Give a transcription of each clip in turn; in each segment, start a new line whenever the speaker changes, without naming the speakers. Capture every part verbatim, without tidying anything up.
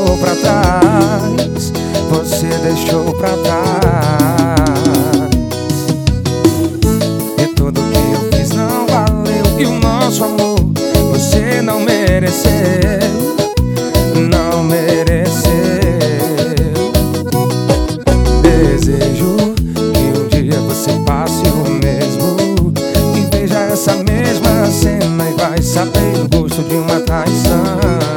deixou pra trás, você deixou pra trás. E tudo que eu fiz não valeu, e o nosso amor você não mereceu, não mereceu. Desejo que um dia você passe o mesmo e veja essa mesma cena e vai saber o gosto de uma traição.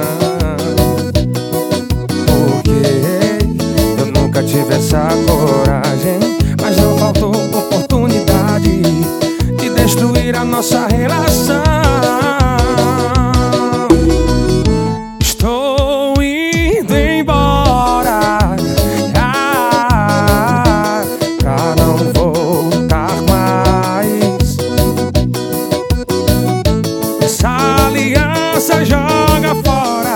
Porque eu nunca tive essa coragem, mas não faltou oportunidade de destruir a nossa relação. Estou indo embora, ah, pra não voltar mais. Essa aliança joga fora.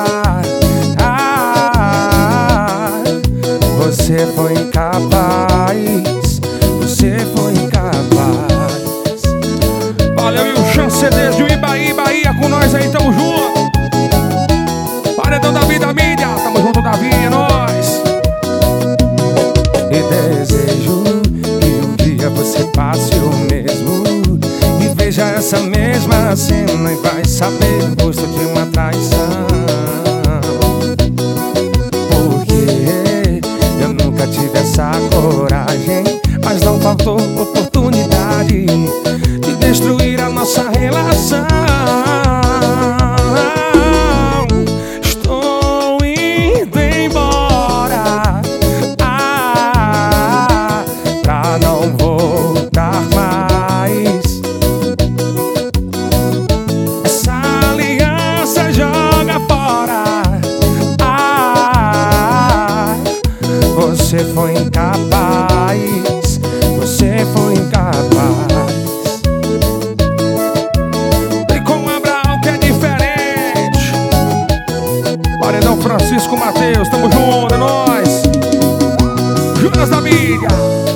Ah, você foi incapaz, você foi incapaz. Valeu, e o Chanceler de Ibaí, Bahia com nós aí, tamo junto. Paredão da Vida Mídia, tamo junto, Davi, é nóis. E desejo que um dia você passe o mesmo e veja essa mesma cena e vai saber o gosto de uma traição. Porque eu nunca tive essa coragem, mas não faltou oportunidade de destruir a nossa relação. Estou indo embora, ah, pra não voltar mais. Essa aliança joga fora. Ah, você foi incapaz, você foi incapaz. Paredão Francisco Mateus, tamo junto, é nóis. Jonas da Mídia.